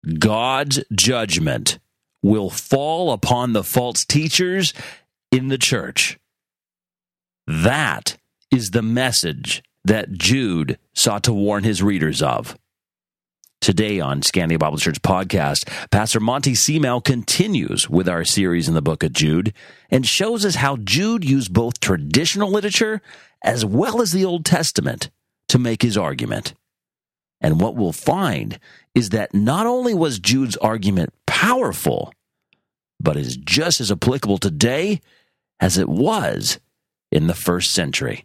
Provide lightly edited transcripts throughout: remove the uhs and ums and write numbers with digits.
God's judgment will fall upon the false teachers in the church. That is the message that Jude sought to warn his readers of. Today on Scandia Bible Church Podcast, Pastor Monty Seamel continues with our series in the book of Jude and shows us how Jude used both traditional literature as well as the Old Testament to make his argument. And what we'll find is that not only was Jude's argument powerful, but is just as applicable today as it was in the first century.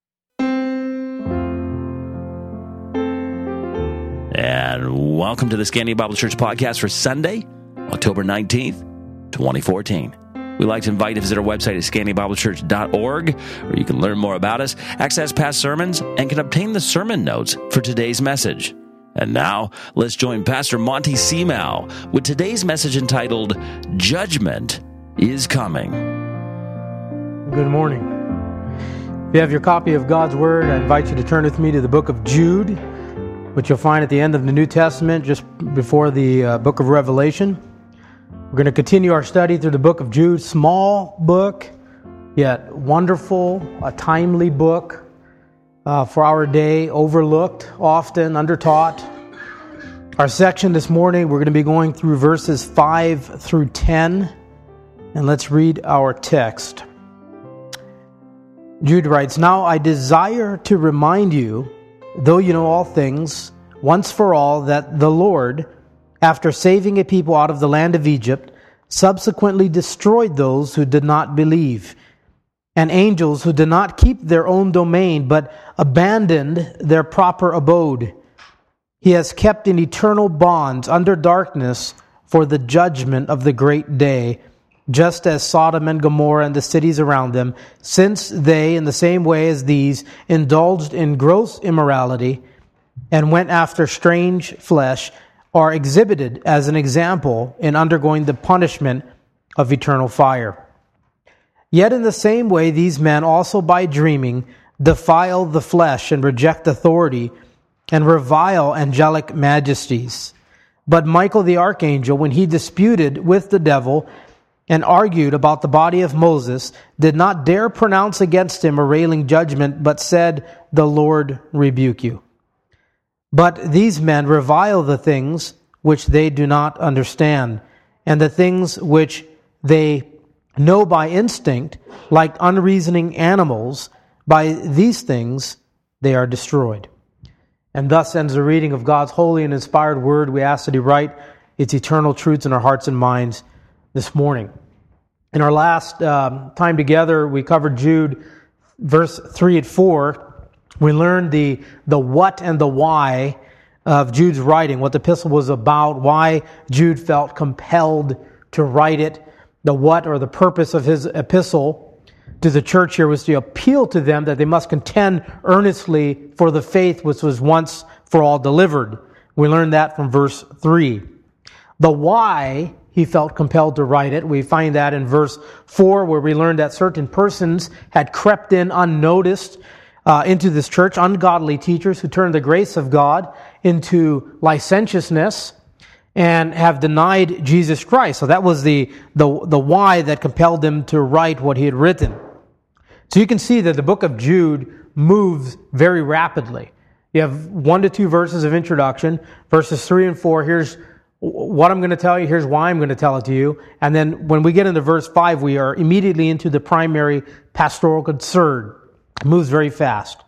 And welcome to the Scandia Bible Church Podcast for Sunday, October 19th, 2014. We'd like to invite you to visit our website at scandiabiblechurch.org, where you can learn more about us, access past sermons, and can obtain the sermon notes for today's message. And now, let's join Pastor Monty Seamel with today's message entitled, Judgment is Coming. Good morning. If you have your copy of God's Word, I invite you to turn with me to the book of Jude, which you'll find at the end of the New Testament, just before the book of Revelation. We're going to continue our study through the book of Jude. Small book, yet wonderful, a timely book for our day, overlooked, often undertaught. Our section this morning, we're going to be going through verses 5 through 10, and let's read our text. Jude writes, "Now I desire to remind you, though you know all things, once for all, that the Lord, after saving a people out of the land of Egypt, subsequently destroyed those who did not believe, and angels who did not keep their own domain, but abandoned their proper abode. He has kept in eternal bonds under darkness for the judgment of the great day, just as Sodom and Gomorrah and the cities around them, since they, in the same way as these, indulged in gross immorality and went after strange flesh, are exhibited as an example in undergoing the punishment of eternal fire. Yet in the same way, these men also by dreaming defile the flesh and reject authority and revile angelic majesties. But Michael the archangel, when he disputed with the devil and argued about the body of Moses, did not dare pronounce against him a railing judgment, but said, 'The Lord rebuke you.' But these men revile the things which they do not understand, and the things which they know by instinct, like unreasoning animals, by these things they are destroyed." And thus ends the reading of God's holy and inspired word. We ask that He write its eternal truths in our hearts and minds this morning. In our last time together, we covered Jude, verse 3 and 4. We learned the what and the why of Jude's writing, what the epistle was about, why Jude felt compelled to write it. The what, or the purpose of his epistle to the church here, was to appeal to them that they must contend earnestly for the faith which was once for all delivered. We learned that from verse 3. The why he felt compelled to write it, we find that in verse 4, where we learned that certain persons had crept in unnoticed into this church, ungodly teachers who turned the grace of God into licentiousness and have denied Jesus Christ. So that was the why that compelled him to write what he had written. So you can see that the book of Jude moves very rapidly. You have 1 to 2 verses of introduction, verses 3 and 4. Here's what I'm going to tell you. Here's why I'm going to tell it to you. And then when we get into verse 5, we are immediately into the primary pastoral concern. It moves very fast.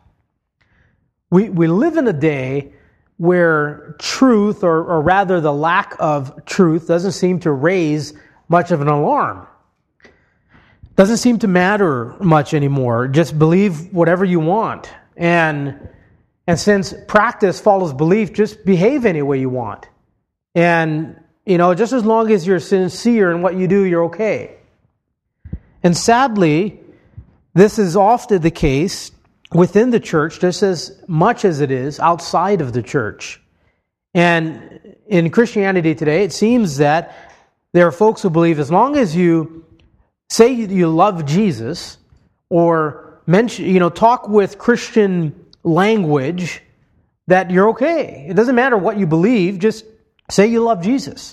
We live in a day where truth, or rather the lack of truth, doesn't seem to raise much of an alarm. Doesn't seem to matter much anymore. Just believe whatever you want. And since practice follows belief, just behave any way you want. And, just as long as you're sincere in what you do, you're okay. And sadly, this is often the case within the church, just as much as it is outside of the church. And in Christianity today, it seems that there are folks who believe as long as you say you love Jesus, or talk with Christian language, that you're okay. It doesn't matter what you believe, just Say you love Jesus.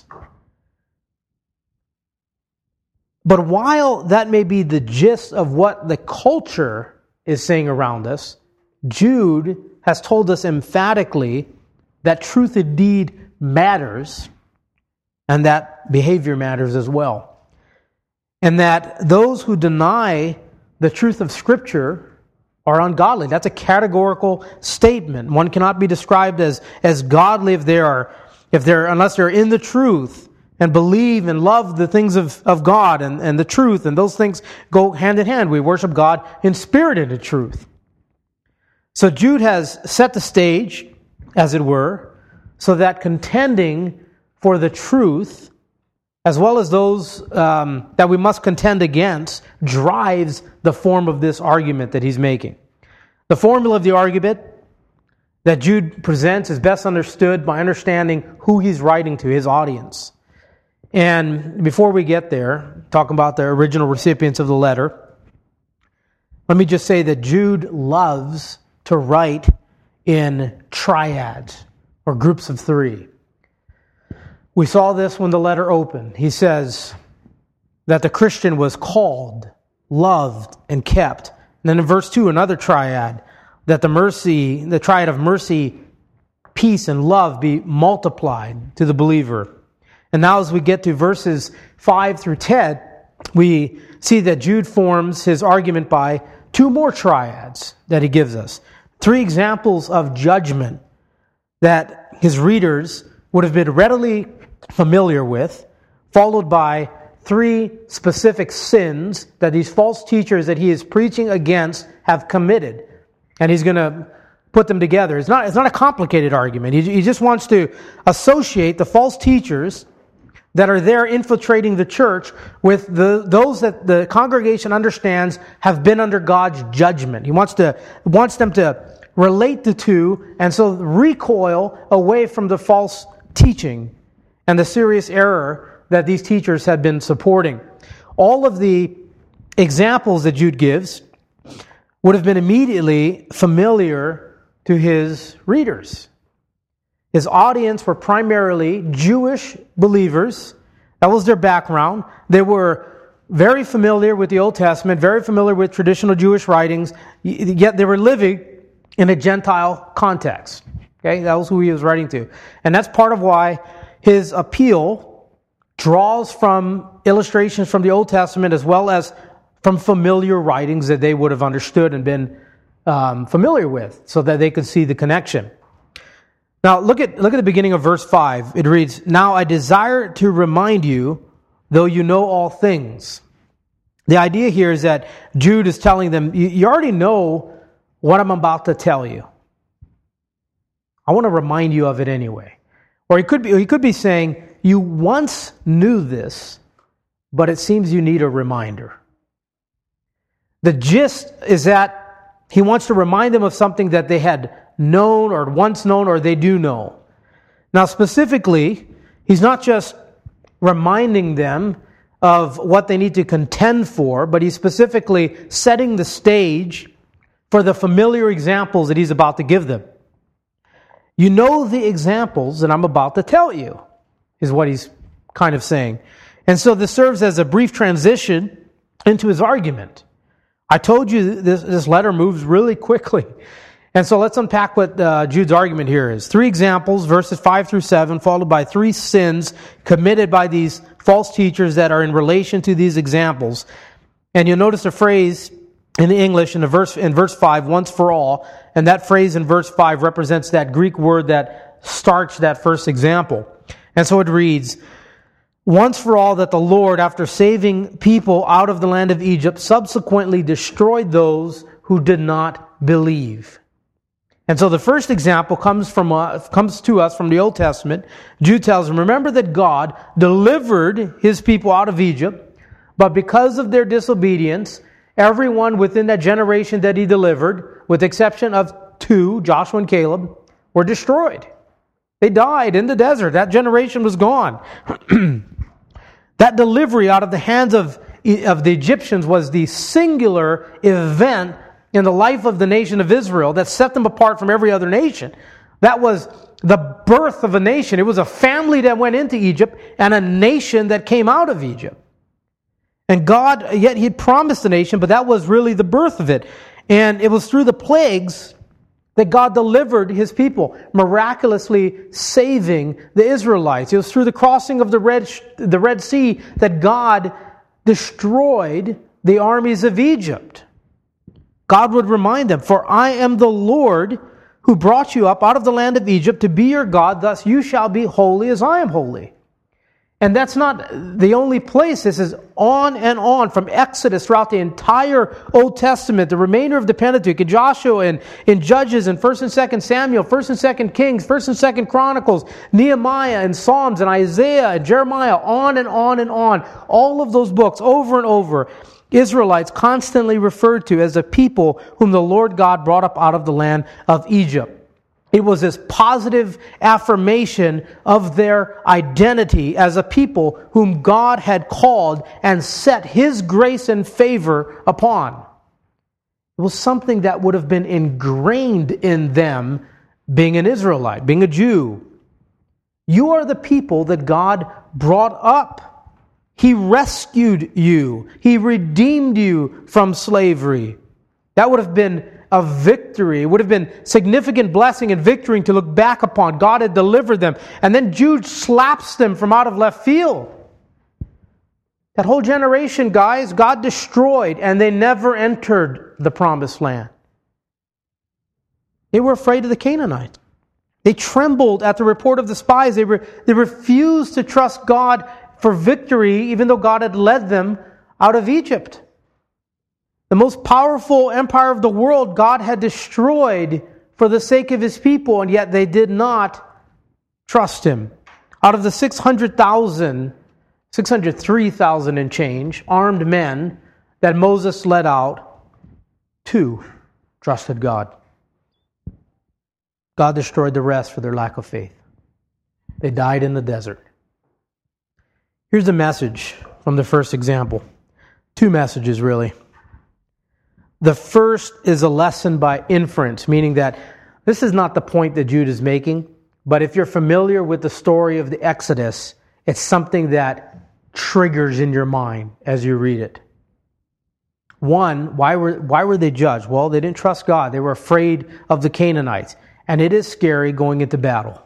But while that may be the gist of what the culture is saying around us, Jude has told us emphatically that truth indeed matters and that behavior matters as well. And that those who deny the truth of Scripture are ungodly. That's a categorical statement. One cannot be described as godly unless they're in the truth and believe and love the things of God and the truth, and those things go hand in hand. We worship God in spirit and in truth. So Jude has set the stage, as it were, so that contending for the truth, as well as those that we must contend against, drives the form of this argument that he's making. The formula of the argument that Jude presents is best understood by understanding who he's writing to, his audience. And before we get there, talking about the original recipients of the letter, let me just say that Jude loves to write in triads or groups of three. We saw this when the letter opened. He says that the Christian was called, loved, and kept. And then in verse 2, another triad, that the triad of mercy, peace, and love be multiplied to the believer. And now as we get to verses 5 through 10, we see that Jude forms his argument by two more triads that he gives us. Three examples of judgment that his readers would have been readily familiar with, followed by three specific sins that these false teachers that he is preaching against have committed. And he's going to put them together. It's not a complicated argument. He just wants to associate the false teachers that are there infiltrating the church with those that the congregation understands have been under God's judgment. He wants them to relate the two, and so recoil away from the false teaching and the serious error that these teachers had been supporting. All of the examples that Jude gives would have been immediately familiar to his readers. His audience were primarily Jewish believers. That was their background. They were very familiar with the Old Testament, very familiar with traditional Jewish writings, yet they were living in a Gentile context. Okay, that was who he was writing to. And that's part of why his appeal draws from illustrations from the Old Testament as well as from familiar writings that they would have understood and been familiar with, so that they could see the connection. Now, look at the beginning of verse 5. It reads, "Now I desire to remind you, though you know all things." The idea here is that Jude is telling them, you already know what I'm about to tell you. I want to remind you of it anyway. Or he could be saying, you once knew this, but it seems you need a reminder. The gist is that he wants to remind them of something that they had known or once known or they do know. Now specifically, he's not just reminding them of what they need to contend for, but he's specifically setting the stage for the familiar examples that he's about to give them. You know the examples that I'm about to tell you, is what he's kind of saying. And so this serves as a brief transition into his argument. I told you this letter moves really quickly. And so let's unpack what Jude's argument here is. Three examples, verses 5 through 7, followed by three sins committed by these false teachers that are in relation to these examples. And you'll notice a phrase in the English in verse 5, once for all. And that phrase in verse 5 represents that Greek word that starts that first example. And so it reads, "Once for all that the Lord, after saving people out of the land of Egypt, subsequently destroyed those who did not believe." And so the first example comes to us from the Old Testament. Jude tells them, remember that God delivered his people out of Egypt, but because of their disobedience, everyone within that generation that he delivered, with the exception of two, Joshua and Caleb, were destroyed. They died in the desert. That generation was gone. That delivery out of the hands of the Egyptians was the singular event in the life of the nation of Israel that set them apart from every other nation. That was the birth of a nation. It was a family that went into Egypt and a nation that came out of Egypt. And God, yet He had promised the nation, but that was really the birth of it. And it was through the plagues that God delivered His people, miraculously saving the Israelites. It was through the crossing of the Red Sea that God destroyed the armies of Egypt. God would remind them, "For I am the Lord who brought you up out of the land of Egypt to be your God, thus you shall be holy as I am holy." And that's not the only place. This is on and on from Exodus throughout the entire Old Testament, the remainder of the Pentateuch, in Joshua and in Judges and 1st and 2nd Samuel, 1st and 2nd Kings, 1st and 2nd Chronicles, Nehemiah and Psalms and Isaiah and Jeremiah, on and on and on. All of those books, over and over, Israelites constantly referred to as a people whom the Lord God brought up out of the land of Egypt. It was this positive affirmation of their identity as a people whom God had called and set His grace and favor upon. It was something that would have been ingrained in them being an Israelite, being a Jew. You are the people that God brought up. He rescued you. He redeemed you from slavery. That would have been a victory. It would have been significant blessing and victory to look back upon. God had delivered them. And then Jude slaps them from out of left field. That whole generation, guys, God destroyed, and they never entered the promised land. They were afraid of the Canaanites. They trembled at the report of the spies. They refused to trust God for victory, even though God had led them out of Egypt. The most powerful empire of the world, God had destroyed for the sake of His people, and yet they did not trust Him. Out of the 603,000 and change armed men that Moses led out, 2 trusted God. God destroyed the rest for their lack of faith. They died in the desert. Here's the message from the first example. 2 messages, really. The first is a lesson by inference, meaning that this is not the point that Jude is making, but if you're familiar with the story of the Exodus, it's something that triggers in your mind as you read it. One, why were they judged? Well, they didn't trust God. They were afraid of the Canaanites. And it is scary going into battle.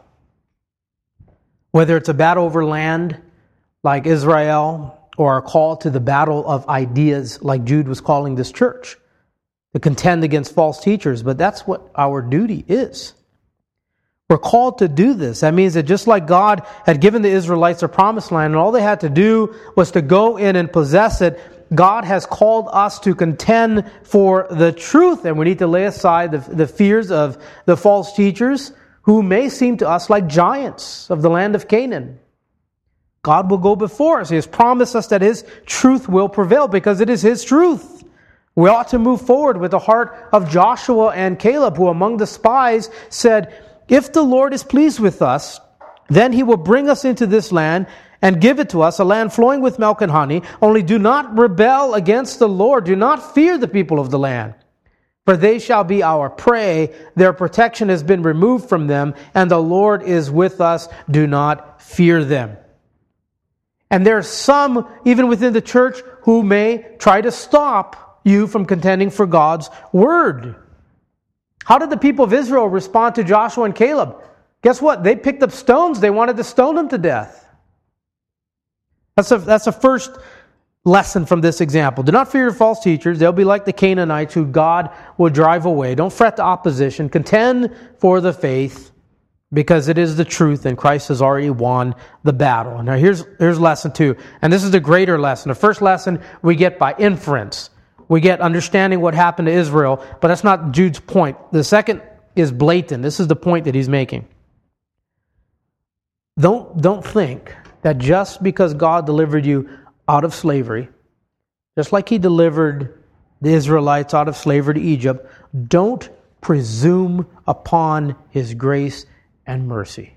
Whether it's a battle over land like Israel or a call to the battle of ideas like Jude was calling this church, to contend against false teachers, but that's what our duty is. We're called to do this. That means that just like God had given the Israelites a promised land, and all they had to do was to go in and possess it, God has called us to contend for the truth, and we need to lay aside the fears of the false teachers who may seem to us like giants of the land of Canaan. God will go before us. He has promised us that His truth will prevail because it is His truth. We ought to move forward with the heart of Joshua and Caleb, who among the spies said, "If the Lord is pleased with us, then He will bring us into this land and give it to us, a land flowing with milk and honey. Only do not rebel against the Lord. Do not fear the people of the land, for they shall be our prey. Their protection has been removed from them, and the Lord is with us. Do not fear them." And there are some, even within the church, who may try to stop you from contending for God's word. How did the people of Israel respond to Joshua and Caleb? Guess what? They picked up stones. They wanted to stone them to death. That's the first lesson from this example. Do not fear false teachers. They'll be like the Canaanites who God will drive away. Don't fret the opposition. Contend for the faith because it is the truth and Christ has already won the battle. Now here's lesson 2. And this is the greater lesson. The first lesson we get by inference. We get understanding what happened to Israel, but that's not Jude's point. The second is blatant. This is the point that he's making. Don't think that just because God delivered you out of slavery, just like He delivered the Israelites out of slavery to Egypt, don't presume upon His grace and mercy.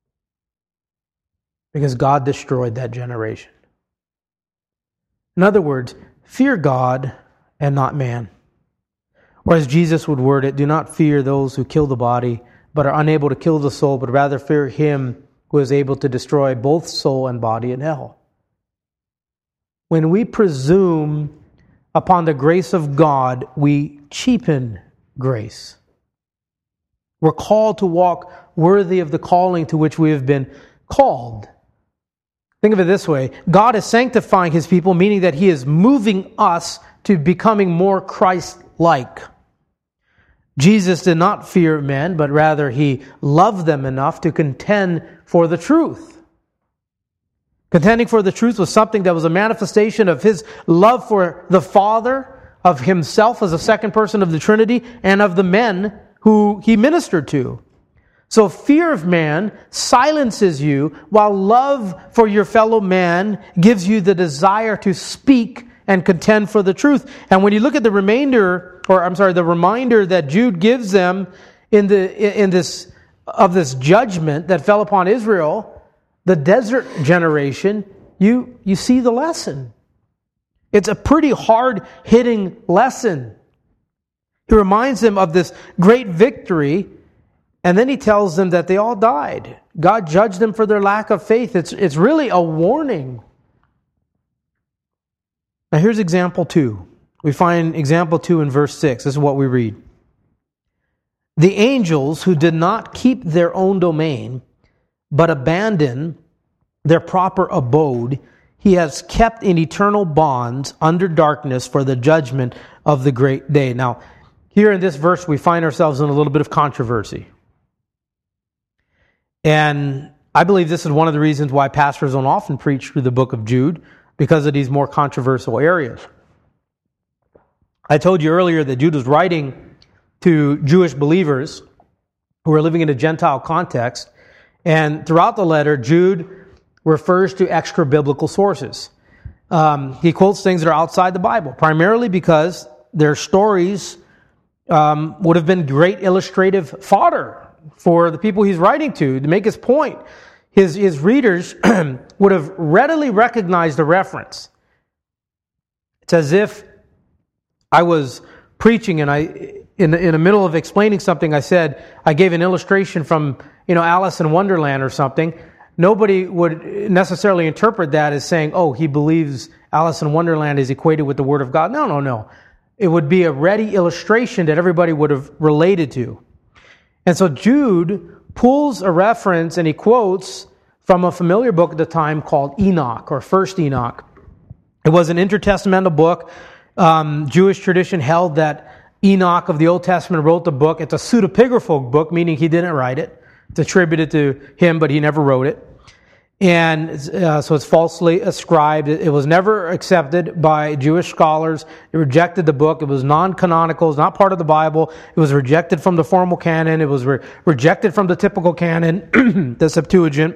Because God destroyed that generation. In other words, fear God and not man. Or as Jesus would word it, do not fear those who kill the body, but are unable to kill the soul, but rather fear him who is able to destroy both soul and body in hell. When we presume upon the grace of God, we cheapen grace. We're called to walk worthy of the calling to which we have been called. Think of it this way. God is sanctifying his people, meaning that he is moving us to becoming more Christ-like. Jesus did not fear men, but rather he loved them enough to contend for the truth. Contending for the truth was something that was a manifestation of his love for the Father, of himself as a second person of the Trinity, and of the men who he ministered to. So fear of man silences you, while love for your fellow man gives you the desire to speak and contend for the truth. And when you look at the reminder that Jude gives them in this judgment that fell upon Israel, the desert generation, you see the lesson. It's a pretty hard-hitting lesson. He reminds them of this great victory, and then he tells them that they all died. God judged them for their lack of faith. It's really a warning. Now here's example 2. We find example 2 in verse 6. This is what we read. The angels who did not keep their own domain, but abandoned their proper abode, he has kept in eternal bonds under darkness for the judgment of the great day. Now, here in this verse, we find ourselves in a little bit of controversy. And I believe this is one of the reasons why pastors don't often preach through the book of Jude, because of these more controversial areas. I told you earlier that Jude was writing to Jewish believers who were living in a Gentile context. And throughout the letter, Jude refers to extra-biblical sources. He quotes things that are outside the Bible, primarily because their stories would have been great illustrative fodder for the people he's writing to make his point. His readers would have readily recognized the reference. It's as if I was preaching and in the middle of explaining something, I gave an illustration from Alice in Wonderland or something. Nobody would necessarily interpret that as saying, oh, he believes Alice in Wonderland is equated with the Word of God. No. It would be a ready illustration that everybody would have related to. And so Jude pulls a reference and he quotes from a familiar book at the time called Enoch, or First Enoch. It was an intertestamental book. Jewish tradition held that Enoch of the Old Testament wrote the book. It's a pseudepigraphal book, meaning he didn't write it. It's attributed to him, but he never wrote it. And so it's falsely ascribed. It was never accepted by Jewish scholars. They rejected the book. It was non-canonical. It's not part of the Bible. It was rejected from the formal canon. It was rejected from the typical canon, the Septuagint.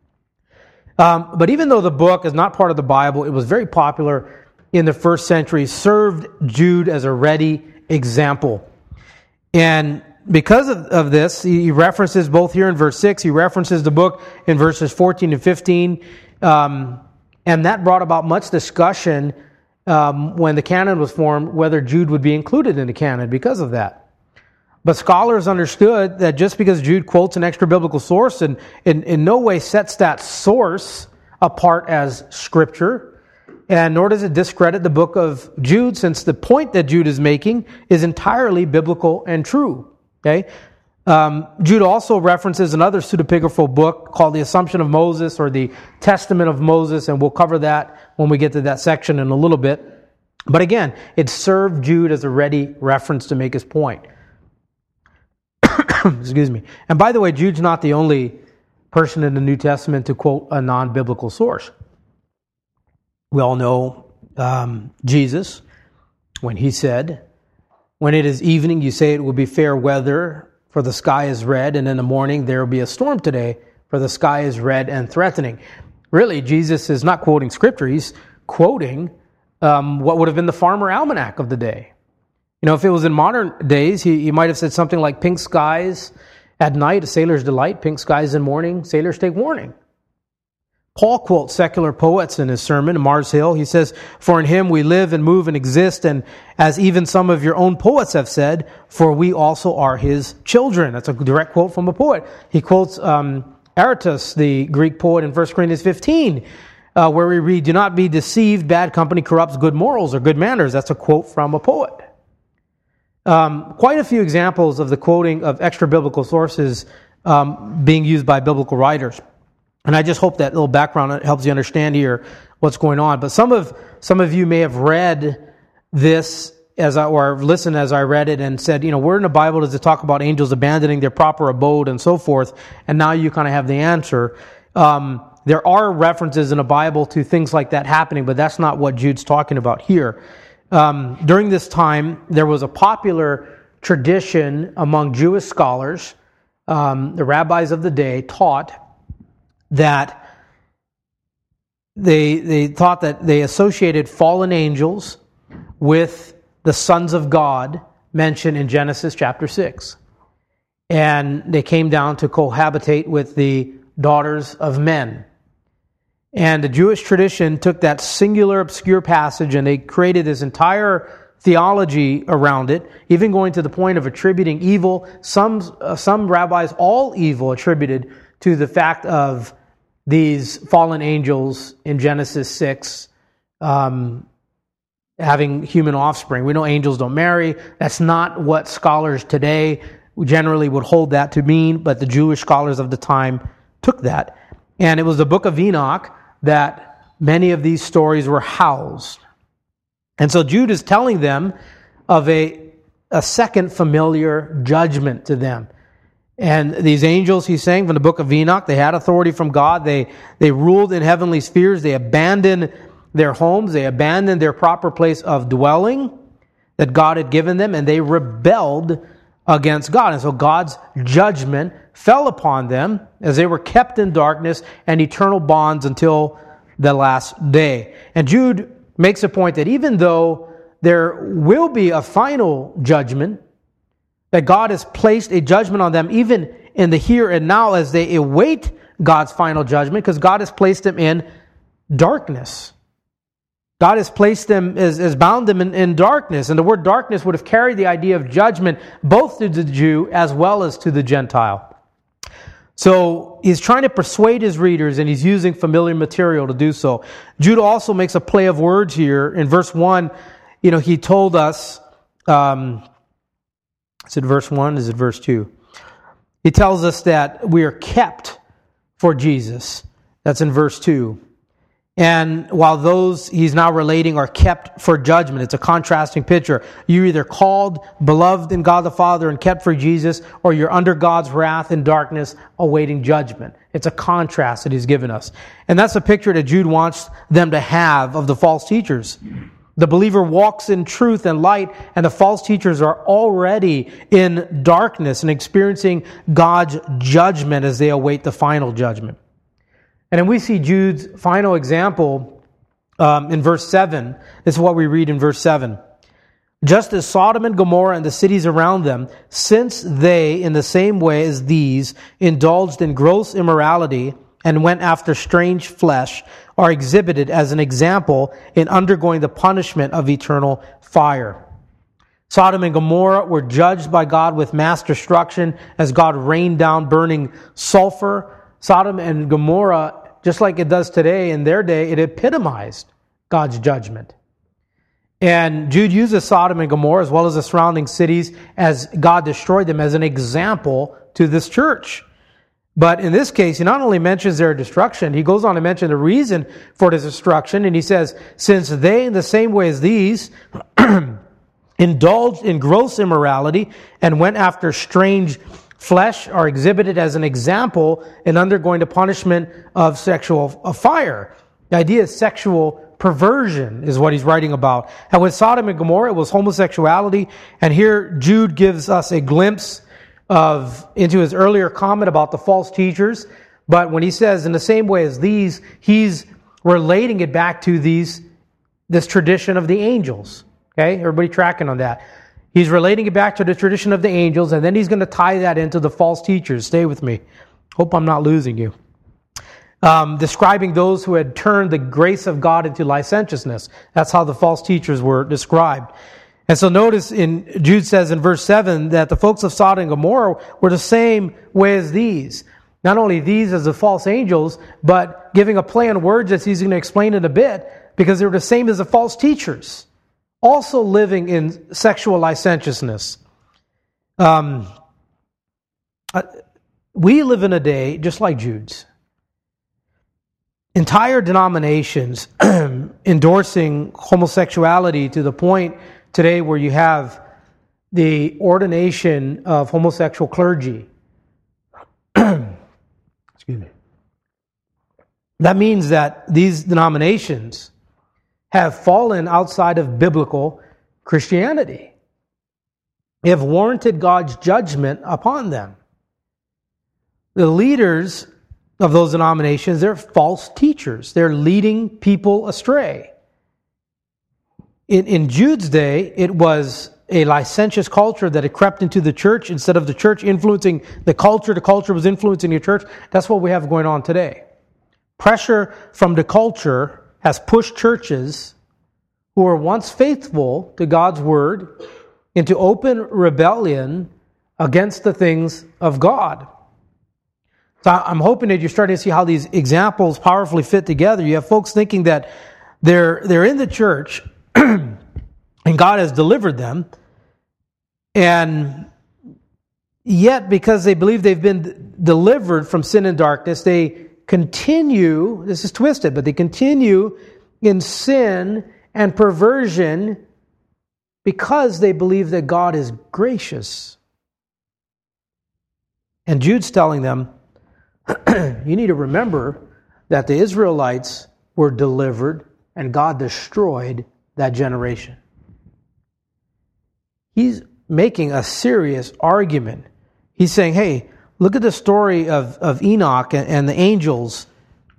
But even though the book is not part of the Bible, it was very popular in the first century, served Jude as a ready example. And because of this, he references both here in verse 6, he references the book in verses 14 and 15, and that brought about much discussion when the canon was formed, whether Jude would be included in the canon because of that. But scholars understood that just because Jude quotes an extra biblical source and in no way sets that source apart as Scripture, and nor does it discredit the book of Jude, since the point that Jude is making is entirely biblical and true. Okay? Jude also references another pseudepigraphal book called The Assumption of Moses, or the Testament of Moses, and we'll cover that when we get to that section in a little bit. But again, it served Jude as a ready reference to make his point. Excuse me. And by the way, Jude's not the only person in the New Testament to quote a non-biblical source. We all know Jesus, when he said, "When it is evening, you say it will be fair weather, for the sky is red, and in the morning there will be a storm today, for the sky is red and threatening." Really, Jesus is not quoting Scripture. He's quoting what would have been the farmer almanac of the day. If it was in modern days, he might have said something like, "Pink skies at night, a sailor's delight. Pink skies in morning, sailors take warning." Paul quotes secular poets in his sermon, Mars Hill. He says, "For in him we live and move and exist, and as even some of your own poets have said, for we also are his children." That's a direct quote from a poet. He quotes Aratus, the Greek poet, in 1 Corinthians 15, where we read, "Do not be deceived, bad company corrupts good morals or good manners." That's a quote from a poet. Quite a few examples of the quoting of extra-biblical sources being used by biblical writers. And I just hope that little background helps you understand here what's going on. But some of you may have read this or listened as I read it and said, where in the Bible does it talk about angels abandoning their proper abode and so forth? And now you kind of have the answer. There are references in the Bible to things like that happening, but that's not what Jude's talking about here. During this time, there was a popular tradition among Jewish scholars. The rabbis of the day taught that they thought that they associated fallen angels with the sons of God mentioned in Genesis chapter 6. And they came down to cohabitate with the daughters of men. And the Jewish tradition took that singular, obscure passage and they created this entire theology around it, even going to the point of attributing evil. Some rabbis, all evil, attributed to the fact of these fallen angels in Genesis 6 having human offspring. We know angels don't marry. That's not what scholars today generally would hold that to mean, but the Jewish scholars of the time took that. And it was the book of Enoch that many of these stories were housed. And so Jude is telling them of a second familiar judgment to them. And these angels, he's saying from the book of Enoch, they had authority from God. They ruled in heavenly spheres. They abandoned their homes. They abandoned their proper place of dwelling that God had given them, and they rebelled against God. And so God's judgment fell upon them as they were kept in darkness and eternal bonds until the last day. And Jude makes a point that even though there will be a final judgment, that God has placed a judgment on them even in the here and now as they await God's final judgment, because God has placed them in darkness. God has placed them, has bound them in darkness. And the word darkness would have carried the idea of judgment both to the Jew as well as to the Gentile. So he's trying to persuade his readers, and he's using familiar material to do so. Jude also makes a play of words here. In verse 1, he told us, is it verse 1? Is it verse 2? He tells us that we are kept for Jesus. That's in verse 2. And while those he's now relating are kept for judgment, it's a contrasting picture. You're either called, beloved in God the Father, and kept for Jesus, or you're under God's wrath in darkness, awaiting judgment. It's a contrast that he's given us. And that's a picture that Jude wants them to have of the false teachers. The believer walks in truth and light, and the false teachers are already in darkness and experiencing God's judgment as they await the final judgment. And then we see Jude's final example in verse 7. This is what we read in verse 7. Just as Sodom and Gomorrah and the cities around them, since they, in the same way as these, indulged in gross immorality and went after strange flesh, are exhibited as an example in undergoing the punishment of eternal fire. Sodom and Gomorrah were judged by God with mass destruction as God rained down burning sulfur. Sodom and Gomorrah, just like it does today in their day, it epitomized God's judgment. And Jude uses Sodom and Gomorrah as well as the surrounding cities as God destroyed them as an example to this church. But in this case, he not only mentions their destruction, he goes on to mention the reason for this destruction. And he says, since they, in the same way as these, indulged in gross immorality and went after strange flesh, are exhibited as an example in undergoing the punishment of fire. The idea is sexual perversion is what he's writing about. And with Sodom and Gomorrah, it was homosexuality. And here Jude gives us a glimpse into his earlier comment about the false teachers. But when he says in the same way as these, he's relating it back to this tradition of the angels. Okay, everybody tracking on that? He's relating it back to the tradition of the angels, and then he's going to tie that into the false teachers. Stay with me. Hope I'm not losing you. describing those who had turned the grace of God into licentiousness. That's how the false teachers were described. And so notice Jude says in verse 7 that the folks of Sodom and Gomorrah were the same way as these. Not only these as the false angels, but giving a play on words that he's going to explain in a bit, because they were the same as the false teachers, also living in sexual licentiousness. We live in a day just like Jude's. Entire denominations endorsing homosexuality to the point today where you have the ordination of homosexual clergy. Excuse me. That means that these denominations have fallen outside of biblical Christianity. They have warranted God's judgment upon them. The leaders of those denominations, they're false teachers. They're leading people astray. In Jude's day, it was a licentious culture that had crept into the church. Instead of the church influencing the culture was influencing the church. That's what we have going on today. Pressure from the culture has pushed churches who were once faithful to God's word into open rebellion against the things of God. So I'm hoping that you're starting to see how these examples powerfully fit together. You have folks thinking that they're in the church and God has delivered them, and yet because they believe they've been delivered from sin and darkness, they continue, this is twisted, but they continue in sin and perversion because they believe that God is gracious. And Jude's telling them, you need to remember that the Israelites were delivered and God destroyed that generation. He's making a serious argument. He's saying, hey, look at the story of Enoch and the angels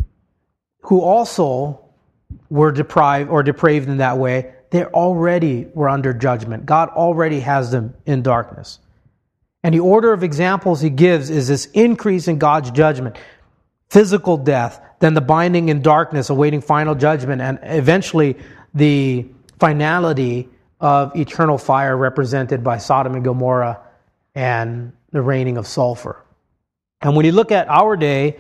who also were depraved in that way. They already were under judgment. God already has them in darkness. And the order of examples he gives is this increase in God's judgment. Physical death, then the binding in darkness, awaiting final judgment, and eventually the finality of eternal fire represented by Sodom and Gomorrah and the raining of sulfur. And when you look at our day,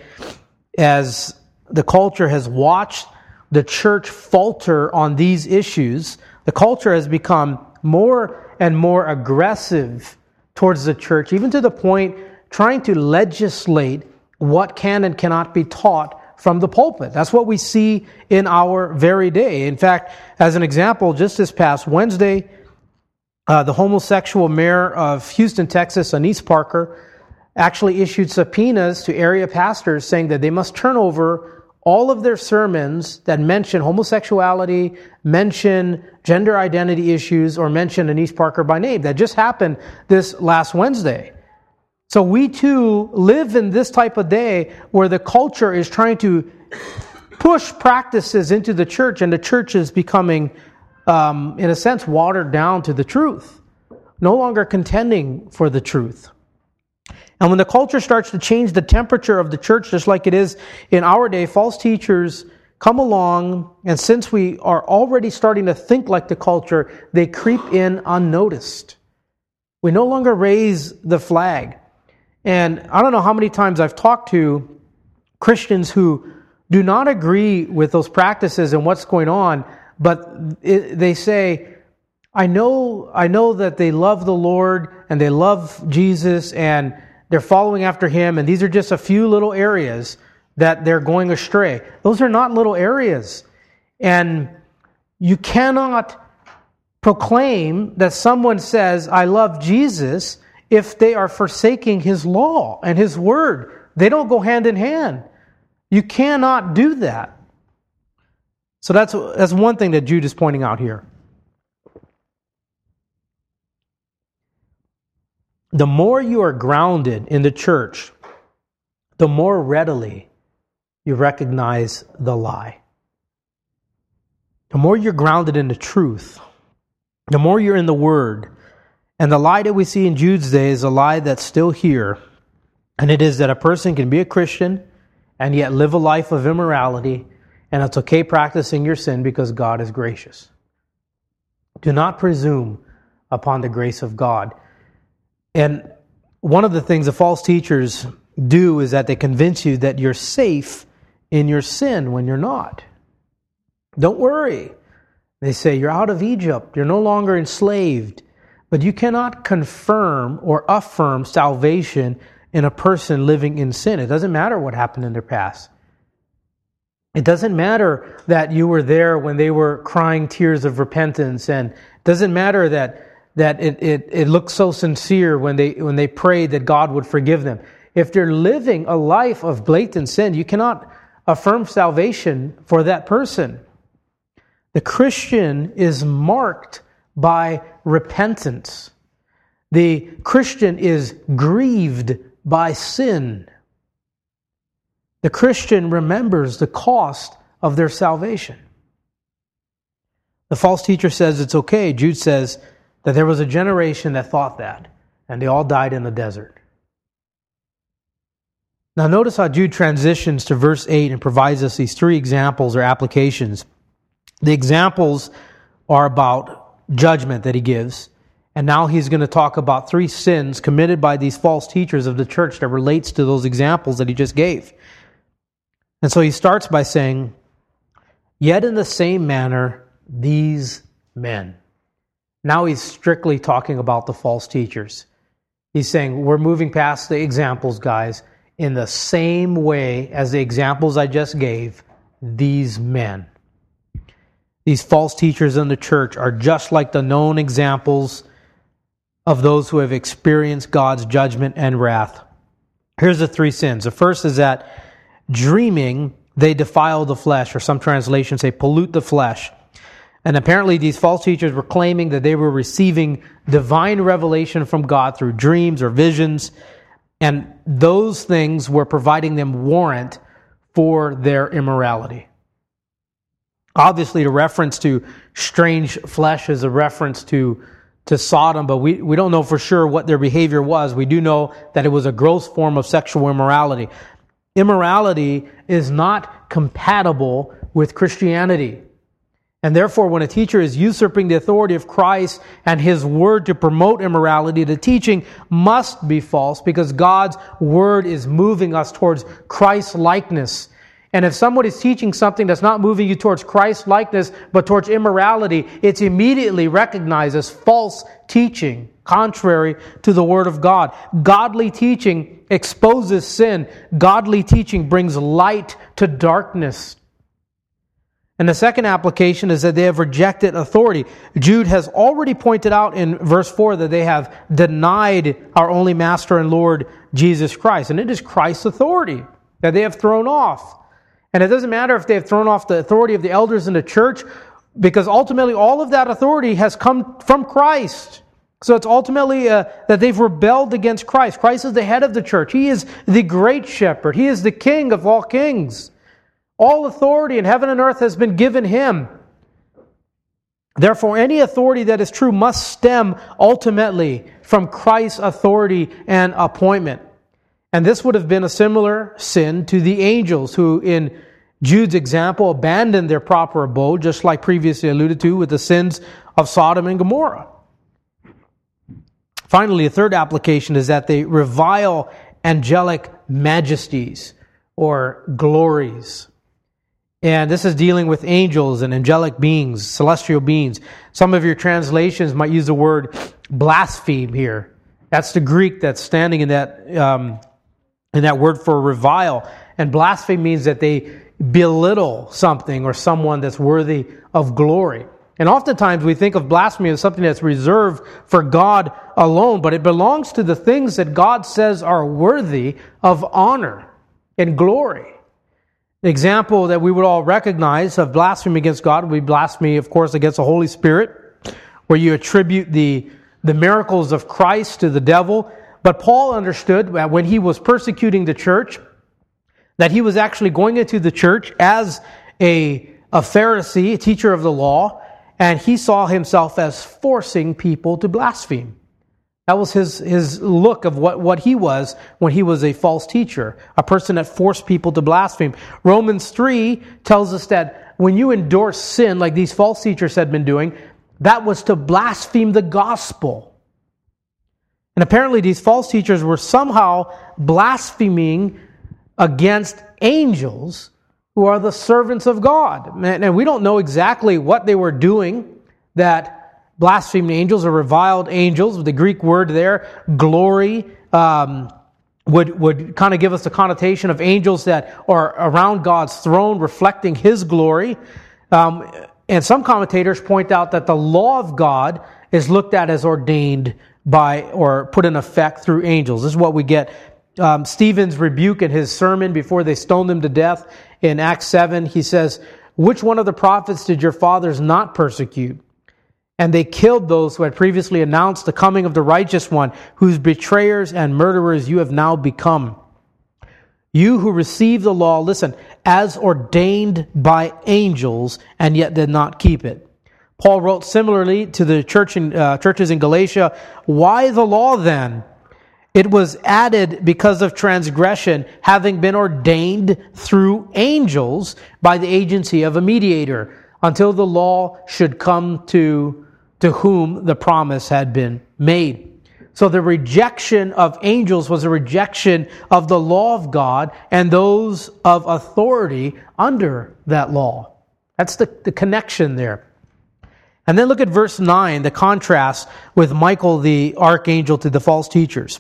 as the culture has watched the church falter on these issues, the culture has become more and more aggressive towards the church, even to the point trying to legislate what can and cannot be taught from the pulpit. That's what we see in our very day. In fact, as an example, just this past Wednesday, the homosexual mayor of Houston, Texas, Anise Parker, actually issued subpoenas to area pastors saying that they must turn over all of their sermons that mention homosexuality, mention gender identity issues, or mention Anise Parker by name. That just happened this last Wednesday. So we too live in this type of day where the culture is trying to push practices into the church, and the church is becoming, in a sense, watered down to the truth, no longer contending for the truth. And when the culture starts to change the temperature of the church, just like it is in our day, false teachers come along, and since we are already starting to think like the culture, they creep in unnoticed. We no longer raise the flag. And I don't know how many times I've talked to Christians who do not agree with those practices and what's going on, but they say, I know that they love the Lord and they love Jesus and they're following after Him, and these are just a few little areas that they're going astray. Those are not little areas. And you cannot proclaim that someone says, I love Jesus, if they are forsaking His law and His word. They don't go hand in hand. You cannot do that. So that's one thing that Jude is pointing out here. The more you are grounded in the church, the more readily you recognize the lie. The more you're grounded in the truth, the more you're in the Word. And the lie that we see in Jude's day is a lie that's still here. And it is that a person can be a Christian and yet live a life of immorality, and it's okay practicing your sin because God is gracious. Do not presume upon the grace of God. And one of the things the false teachers do is that they convince you that you're safe in your sin when you're not. Don't worry. They say you're out of Egypt. You're no longer enslaved. But you cannot confirm or affirm salvation in a person living in sin. It doesn't matter what happened in their past. It doesn't matter that you were there when they were crying tears of repentance, and it doesn't matter that it looked so sincere when they prayed that God would forgive them. If they're living a life of blatant sin, you cannot affirm salvation for that person. The Christian is marked by repentance. The Christian is grieved by sin. The Christian remembers the cost of their salvation. The false teacher says it's okay. Jude says that there was a generation that thought that, and they all died in the desert. Now notice how Jude transitions to verse 8 and provides us these three examples or applications. The examples are about judgment that he gives, and now he's going to talk about three sins committed by these false teachers of the church that relates to those examples that he just gave. And so he starts by saying, "Yet in the same manner, these men." Now he's strictly talking about the false teachers. He's saying, we're moving past the examples, guys. In the same way as the examples I just gave, these men. These false teachers in the church are just like the known examples of those who have experienced God's judgment and wrath. Here's the three sins. The first is that dreaming, they defile the flesh, or some translations say pollute the flesh. And apparently these false teachers were claiming that they were receiving divine revelation from God through dreams or visions, and those things were providing them warrant for their immorality. Obviously, the reference to strange flesh is a reference to Sodom, but we don't know for sure what their behavior was. We do know that it was a gross form of sexual immorality. Immorality is not compatible with Christianity. And therefore, when a teacher is usurping the authority of Christ and His Word to promote immorality, the teaching must be false because God's Word is moving us towards Christ-likeness. And if somebody is teaching something that's not moving you towards Christ-likeness, but towards immorality, it's immediately recognized as false teaching, contrary to the Word of God. Godly teaching exposes sin. Godly teaching brings light to darkness. And the second application is that they have rejected authority. Jude has already pointed out in verse 4 that they have denied our only Master and Lord, Jesus Christ. And it is Christ's authority that they have thrown off. And it doesn't matter if they have thrown off the authority of the elders in the church, because ultimately all of that authority has come from Christ. So it's ultimately that they've rebelled against Christ. Christ is the head of the church. He is the great shepherd. He is the King of all kings. All authority in heaven and earth has been given Him. Therefore, any authority that is true must stem ultimately from Christ's authority and appointment. And this would have been a similar sin to the angels who, in Jude's example, abandoned their proper abode, just like previously alluded to with the sins of Sodom and Gomorrah. Finally, a third application is that they revile angelic majesties or glories. And this is dealing with angels and angelic beings, celestial beings. Some of your translations might use the word blaspheme here. That's the Greek that's standing in that word for revile. And blaspheme means that they belittle something or someone that's worthy of glory. And oftentimes we think of blasphemy as something that's reserved for God alone, but it belongs to the things that God says are worthy of honor and glory. The example that we would all recognize of blasphemy against God would be blasphemy, of course, against the Holy Spirit, where you attribute the miracles of Christ to the devil. But Paul understood that when he was persecuting the church, that he was actually going into the church as a Pharisee, a teacher of the law, and he saw himself as forcing people to blaspheme. That was his look of what he was when he was a false teacher, a person that forced people to blaspheme. Romans 3 tells us that when you endorse sin, like these false teachers had been doing, that was to blaspheme the gospel. And apparently these false teachers were somehow blaspheming against angels who are the servants of God. And we don't know exactly what they were doing that blasphemed angels or reviled angels. The Greek word there, glory, would kind of give us the connotation of angels that are around God's throne, reflecting His glory. And some commentators point out that the law of God is looked at as ordained by or put in effect through angels. This is what we get. Stephen's rebuke in his sermon before they stoned him to death in Acts 7, he says, "Which one of the prophets did your fathers not persecute? And they killed those who had previously announced the coming of the righteous one, whose betrayers and murderers you have now become. You who received the law, listen, as ordained by angels, and yet did not keep it." Paul wrote similarly to the churches in Galatia, "Why the law then? It was added because of transgression, having been ordained through angels by the agency of a mediator, until the law should come to whom the promise had been made." So the rejection of angels was a rejection of the law of God and those of authority under that law. That's the connection there. And then look at verse 9, the contrast with Michael the archangel to the false teachers.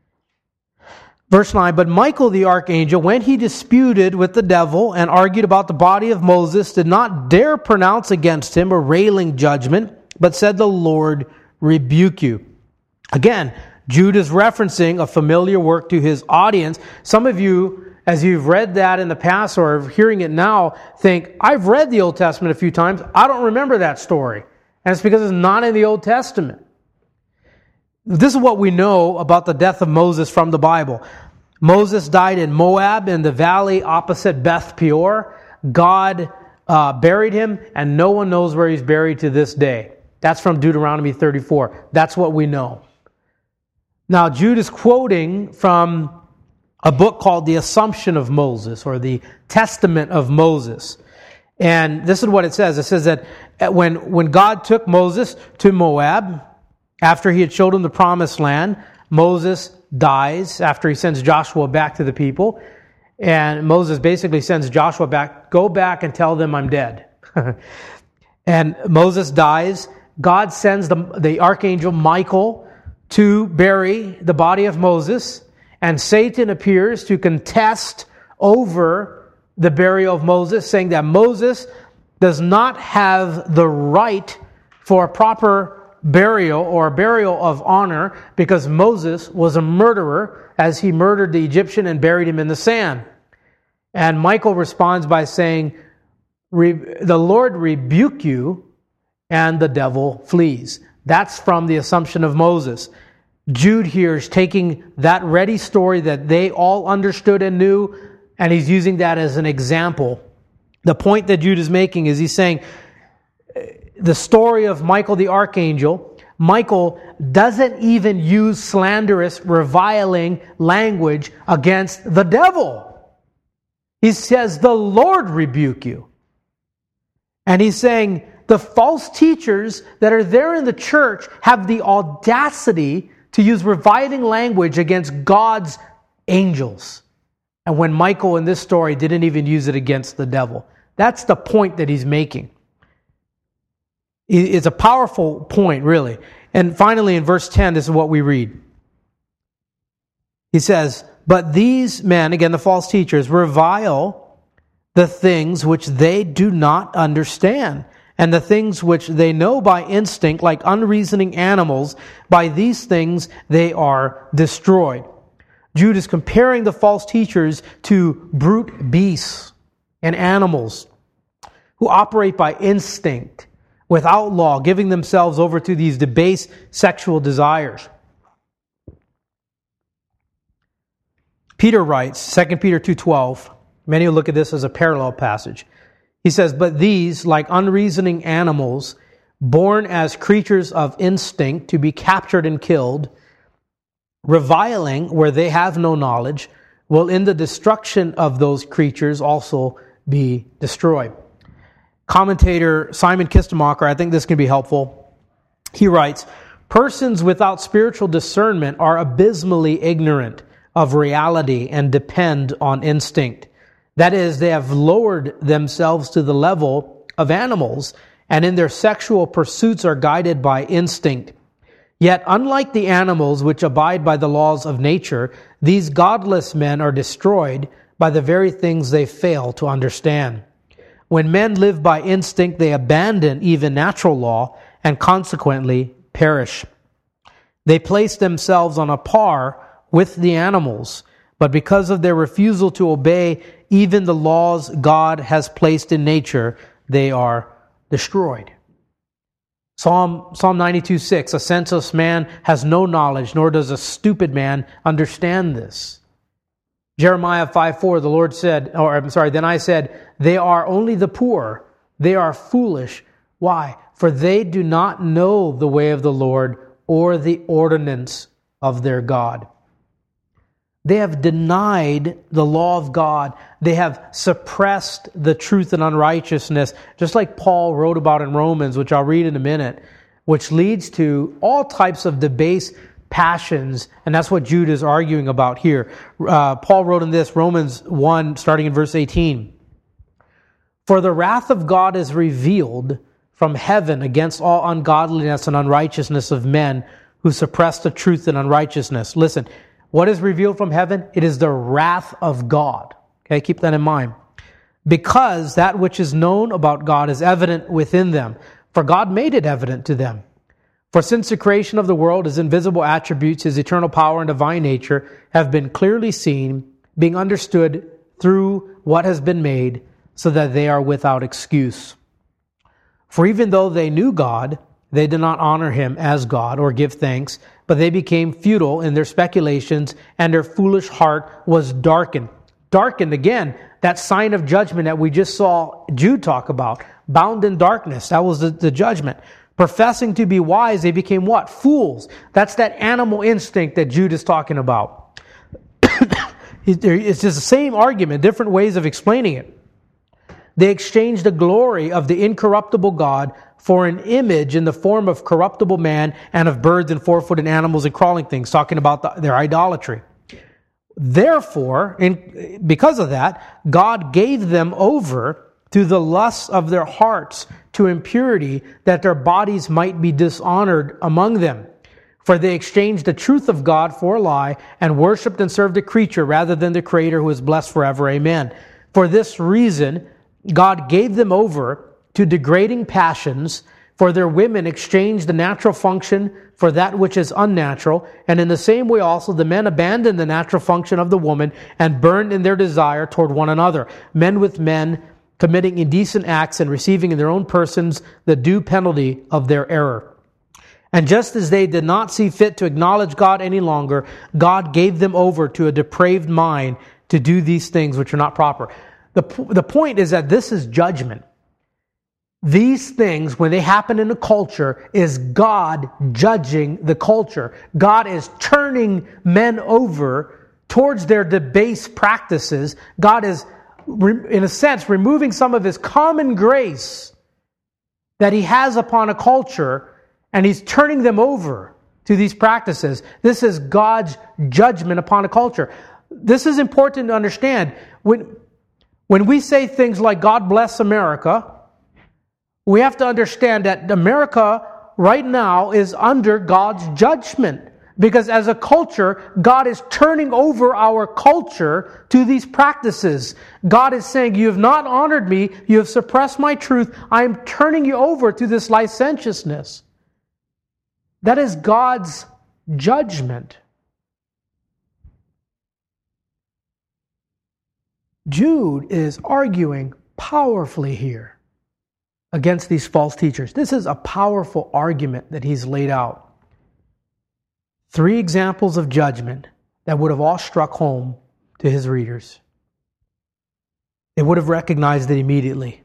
Verse 9, "But Michael the archangel, when he disputed with the devil and argued about the body of Moses, did not dare pronounce against him a railing judgment, but said, 'The Lord rebuke you.'" Again, Jude is referencing a familiar work to his audience. Some of you, as you've read that in the past or are hearing it now, think, "I've read the Old Testament a few times. I don't remember that story." And it's because it's not in the Old Testament. This is what we know about the death of Moses from the Bible. Moses died in Moab in the valley opposite Beth Peor. God buried him, and no one knows where he's buried to this day. That's from Deuteronomy 34. That's what we know. Now, Jude is quoting from a book called The Assumption of Moses, or the Testament of Moses. And this is what it says. It says that when God took Moses to Moab, after he had showed him the promised land, Moses dies after he sends Joshua back to the people. And Moses basically sends Joshua back, "Go back and tell them I'm dead." And Moses dies. God sends the archangel Michael to bury the body of Moses. And Satan appears to contest over the burial of Moses, saying that Moses does not have the right for a proper burial or burial of honor because Moses was a murderer as he murdered the Egyptian and buried him in the sand. And Michael responds by saying, "The Lord rebuke you," and the devil flees. That's from the Assumption of Moses. Jude here is taking that ready story that they all understood and knew, and he's using that as an example. The point that Jude is making is he's saying, the story of Michael the archangel, Michael doesn't even use slanderous, reviling language against the devil. He says, "The Lord rebuke you." And he's saying the false teachers that are there in the church have the audacity to use reviling language against God's angels. And when Michael in this story didn't even use it against the devil. That's the point that he's making. It's a powerful point, really. And finally, in verse 10, this is what we read. He says, "But these men," again the false teachers, "revile the things which they do not understand, and the things which they know by instinct, like unreasoning animals. By these things they are destroyed." Jude is comparing the false teachers to brute beasts and animals who operate by instinct, without law, giving themselves over to these debased sexual desires. Peter writes, 2 Peter 2:12, many will look at this as a parallel passage. He says, "But these, like unreasoning animals, born as creatures of instinct to be captured and killed, reviling where they have no knowledge will in the destruction of those creatures also be destroyed. Commentator Simon Kistemacher, I think this can be helpful. He writes, persons without spiritual discernment are abysmally ignorant of reality and depend on instinct. That is, they have lowered themselves to the level of animals and in their sexual pursuits are guided by instinct. Yet, unlike the animals which abide by the laws of nature, these godless men are destroyed by the very things they fail to understand. When men live by instinct, they abandon even natural law and consequently perish. They place themselves on a par with the animals, but because of their refusal to obey even the laws God has placed in nature, they are destroyed. Psalm 92:6, a senseless man has no knowledge, nor does a stupid man understand this. Jeremiah 5:4, the Lord said, then I said, they are only the poor, they are foolish. Why? For they do not know the way of the Lord or the ordinance of their God. They have denied the law of God. They have suppressed the truth and unrighteousness, just like Paul wrote about in Romans, which I'll read in a minute, which leads to all types of debased passions, and that's what Jude is arguing about here. Paul wrote in this, Romans 1, starting in verse 18, for the wrath of God is revealed from heaven against all ungodliness and unrighteousness of men who suppress the truth and unrighteousness. Listen, what is revealed from heaven? It is the wrath of God. Okay, keep that in mind. Because that which is known about God is evident within them, for God made it evident to them. For since the creation of the world, His invisible attributes, His eternal power and divine nature have been clearly seen, being understood through what has been made, so that they are without excuse. For even though they knew God, they did not honor Him as God or give thanks, but they became futile in their speculations, and their foolish heart was darkened. Darkened, again, that sign of judgment that we just saw Jude talk about. Bound in darkness, that was the judgment. Professing to be wise, they became what? Fools. That's that animal instinct that Jude is talking about. It's just the same argument, different ways of explaining it. They exchanged the glory of the incorruptible God for an image in the form of corruptible man and of birds and four-footed animals and crawling things, talking about their idolatry. Therefore, because of that, God gave them over to the lusts of their hearts to impurity, that their bodies might be dishonored among them. For they exchanged the truth of God for a lie and worshipped and served a creature rather than the Creator who is blessed forever. Amen. For this reason, God gave them over to degrading passions, for their women exchanged the natural function for that which is unnatural, and in the same way also the men abandoned the natural function of the woman and burned in their desire toward one another, men with men committing indecent acts and receiving in their own persons the due penalty of their error. And just as they did not see fit to acknowledge God any longer, God gave them over to a depraved mind to do these things which are not proper. The point is that this is judgment. These things, when they happen in a culture, is God judging the culture. God is turning men over towards their debased practices. God is, in a sense, removing some of His common grace that He has upon a culture, and He's turning them over to these practices. This is God's judgment upon a culture. This is important to understand. When we say things like, God bless America, we have to understand that America right now is under God's judgment. Because as a culture, God is turning over our culture to these practices. God is saying, you have not honored me, you have suppressed my truth, I am turning you over to this licentiousness. That is God's judgment. Jude is arguing powerfully here against these false teachers. This is a powerful argument that he's laid out. 3 examples of judgment that would have all struck home to his readers. They would have recognized it immediately.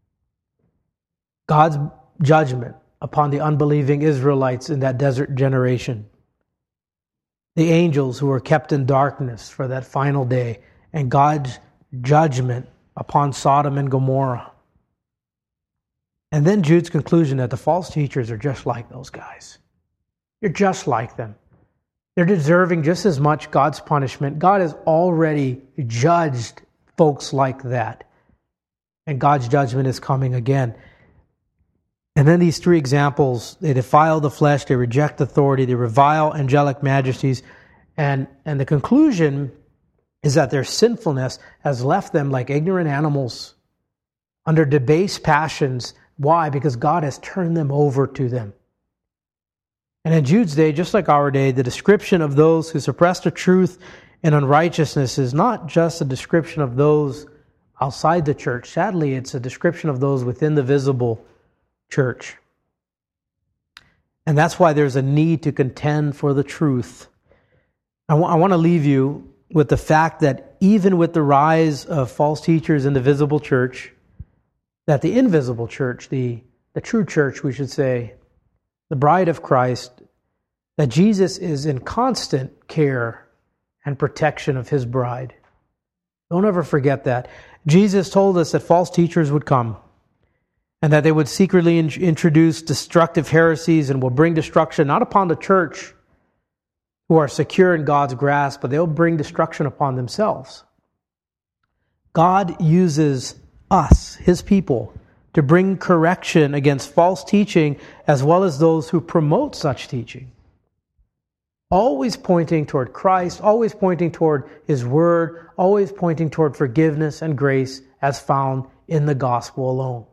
God's judgment upon the unbelieving Israelites in that desert generation. the angels who were kept in darkness for that final day, and God's judgment upon Sodom and Gomorrah. And then Jude's conclusion that the false teachers are just like those guys. You're just like them. They're deserving just as much God's punishment. God has already judged folks like that. And God's judgment is coming again. And then these three examples, they defile the flesh, they reject authority, they revile angelic majesties. And the conclusion is that their sinfulness has left them like ignorant animals under debased passions. Why? Because God has turned them over to them. And in Jude's day, just like our day, the description of those who suppress the truth and unrighteousness is not just a description of those outside the church. Sadly, it's a description of those within the visible church. And that's why there's a need to contend for the truth. I want to leave you with the fact that even with the rise of false teachers in the visible church, that the invisible church, the true church, we should say, the bride of Christ, that Jesus is in constant care and protection of his bride. Don't ever forget that. Jesus told us that false teachers would come and that they would secretly introduce destructive heresies and will bring destruction not upon the church who are secure in God's grasp, but they'll bring destruction upon themselves. God uses us, his people, to bring correction against false teaching as well as those who promote such teaching. Always pointing toward Christ, always pointing toward his word, always pointing toward forgiveness and grace as found in the gospel alone.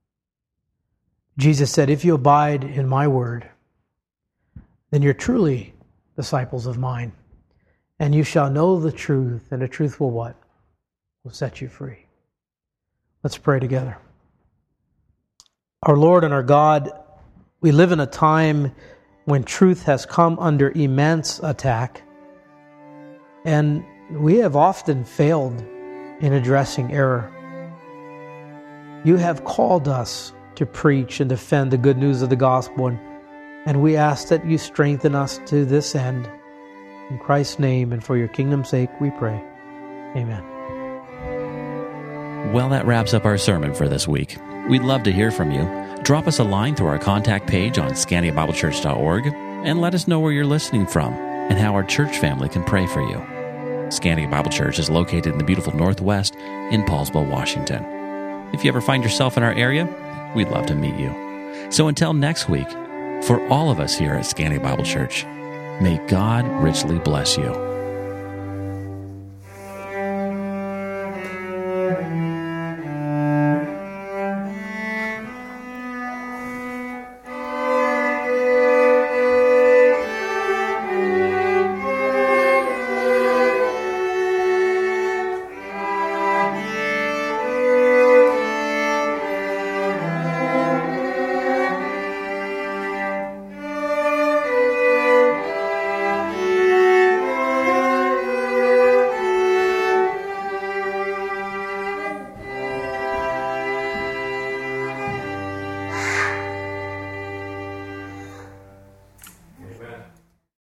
Jesus said, if you abide in my word, then you're truly disciples of mine. And you shall know the truth, and the truth will what? Will set you free. Let's pray together. Our Lord and our God, we live in a time when truth has come under immense attack, and we have often failed in addressing error. You have called us to preach and defend the good news of the gospel, and we ask that you strengthen us to this end. In Christ's name and for your kingdom's sake, we pray. Amen. Well, that wraps up our sermon for this week. We'd love to hear from you. Drop us a line through our contact page on ScandiaBibleChurch.org and let us know where you're listening from and how our church family can pray for you. Scandia Bible Church is located in the beautiful Northwest in Paulsville, Washington. If you ever find yourself in our area, we'd love to meet you. So until next week, for all of us here at Scandia Bible Church, may God richly bless you.